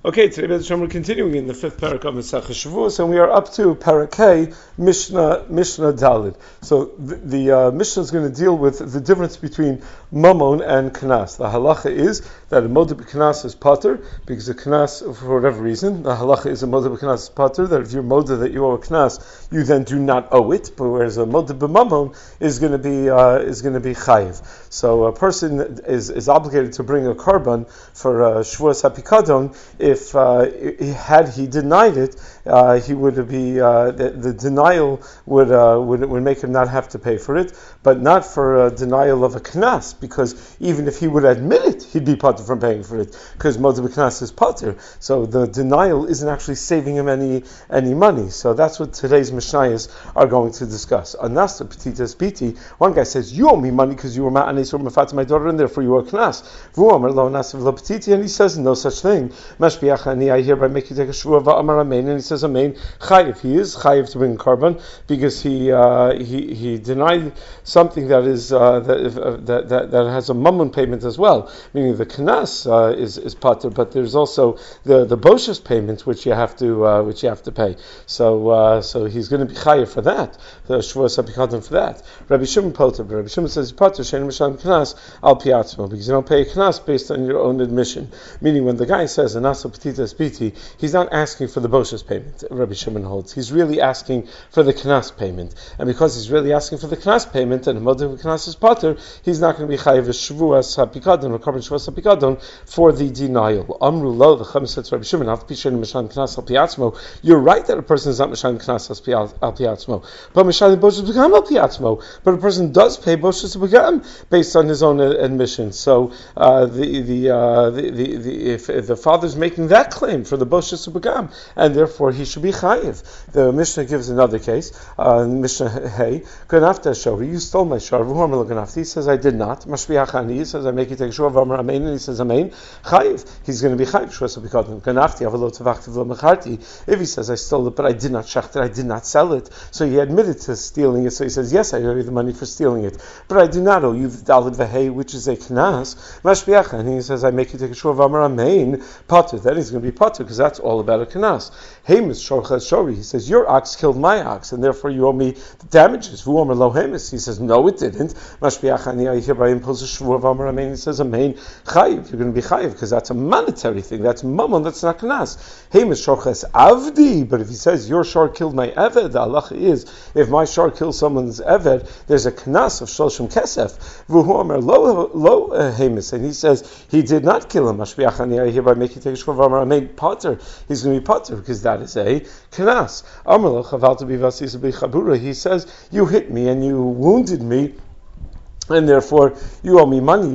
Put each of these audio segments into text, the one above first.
Okay, today we're continuing in the fifth parak of Masechah Shavuos, and we are up to parak Hey, Mishnah Dalid. So the Mishnah is going to deal with the difference between Mammon and Knas. The halacha is that a Moed b'Knas is pater, because a Knas, for whatever reason, the halacha is a Moed b'Knas is pater, that if you're Moed that you owe a Knas, you then do not owe it, but whereas a Moed b'Mammon is going to be chayiv. So a person is obligated to bring a korban for Shavuos HaPikadon. If had he denied it, he would be the denial would make him not have to pay for it, but not for a denial of a knas, because even if he would admit it, he'd be pater from paying for it, because Moed b'Knas is pater. So the denial isn't actually saving him any money. So that's what today's Mishnayos are going to discuss. Anasta petitas biti. One guy says, "You owe me money because you were ma'anes or mafat my daughter, and therefore you owe a knas." V'u'amar lo nasiv lo petiti, and he says, "No such thing." I hereby make you take a shvuah va'amar amen, and he says amen. Chayiv, he is chayiv to bring korban because he denied something that is that has a mammon payment as well. Meaning the knas is pater, but there's also the boshas payment which you have to pay. So he's going to be chayiv for that. The shvuah sapikadim for that. Rabbi Shimon poter, but Rabbi Shimon says pater shein misham knas al piatzmo, because you don't pay a knas based on your own admission. Meaning when the guy says anasa petitas biti, he's not asking for the boshas payment. Rabbi Shimon holds he's really asking for the knas payment, and because he's really asking for the knas payment, and Moed b'Knas is pater, he's not going to be chayiv shvuas hapikadon or korban shvuas hapikadon for the denial. Amru lo, the Chum said to Rabbi Shimon, "Af pishen mishan knas al piatzmo." You're right that a person is not mishan knas al piatzmo, but mishan boshas b'gam al piatzmo. But a person does pay boshas b'gam based on his own admission. So if the father's making that claim for the boshas b'gam, and therefore he should be chayiv. The Mishnah gives another case. Mishnah Hey, ganafta shori, you stole my shor. V'huamar lo ganafti, he says I did not. Mashbiachani, he says I make you take shor. V'amar amen, and he says amen. Chayiv, he's going to be chayiv. Shvus hapikadon ganafti avalo tavachti v'lo mecharti. If he says I stole it, but I did not shacht it, I did not sell it, so he admitted to stealing it. So he says yes, I owe you the money for stealing it, but I do not owe you the dalid v'hei, which is a knas. Mashbiachani, he says I make you take a shor. V'amar amen. Pater, then he's going to be pater because that's all about a knas. Hemis shorchas shori, he says your ox killed my ox, and therefore you owe me the damages. V'uomer lo hemis, he says no, it didn't. Mashbiachani, I hereby impose a shvuah v'amar amen. He says amen. Chayiv, you're going to be chayiv because that's a monetary thing. That's mammon. That's not knas. Hemis shorchas avdi, but if he says your shor killed my eved, the halacha is if my shor kills someone's eved, there's a knas of shloshim kesef. V'uomer lo hemis, and he says he did not kill him. Mashbiachani, I hereby make you take a shvuah v'amar amen. Pater, he's going to be pater because that is a knas. He says, you hit me and you wounded me, and therefore you owe me money.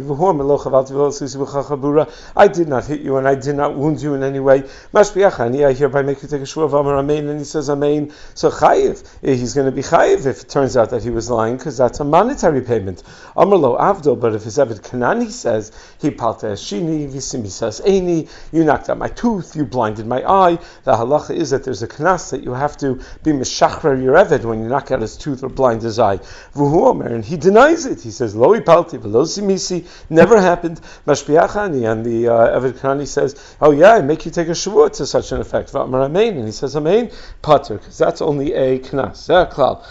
I did not hit you and I did not wound you in any way. I hereby make you take a shvuah v'amar amen, and he says amen. So chayiv, he's going to be chayiv if it turns out that he was lying, because that's a monetary payment. Amar lo avdo, but if his eved Kanani says he palta eshini v'simi says eini, you knocked out my tooth, you blinded my eye, the halacha is that there's a knas that you have to be meshachrer your eved when you knock out his tooth or blind his eye. And he denies it. He says lo ipalti v'lo simisi, never happened. Mashbiachani, and the Eved Kanani says, oh yeah, I make you take a shvuah to such an effect. V'amar amen, and he says amen. Pater, because that's only a knas. Klal.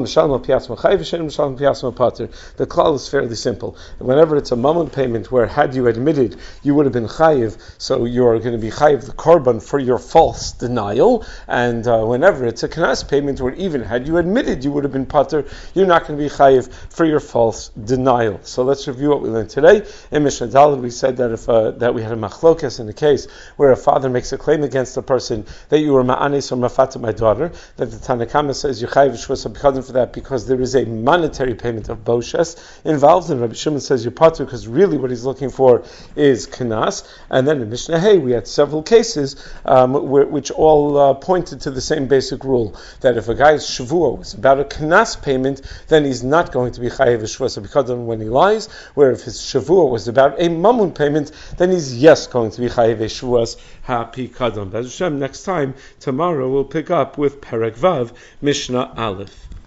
The klal is fairly simple. Whenever it's a mammon payment where had you admitted you would have been chayiv, so you're going to be chayiv the korban for your false denial. And whenever it's a knas payment where even had you admitted you would have been pater, you're not going to be chayiv for your false denial. So let's review what we learned today. In Mishnah Daled, we said that if that we had a machlokas in the case where a father makes a claim against a person that you were ma'anes or mafata my daughter, that the Tanakama says you chayiv shvuas hapikadon for that because there is a monetary payment of boshas involved, and Rabbi Shimon says you're pater because really what he's looking for is knas. And then in Mishnah Hey we had several cases which all pointed to the same basic rule, that if a guy's shvuah was about a knas payment, then he's not going to be chayiv shvuas hapikadon when he lies, where if his shavua was about a mammon payment, then he's yes going to be chayiv shvuas hapikadon. Next time, tomorrow we'll pick up with Perek Vav, Mishnah Aleph.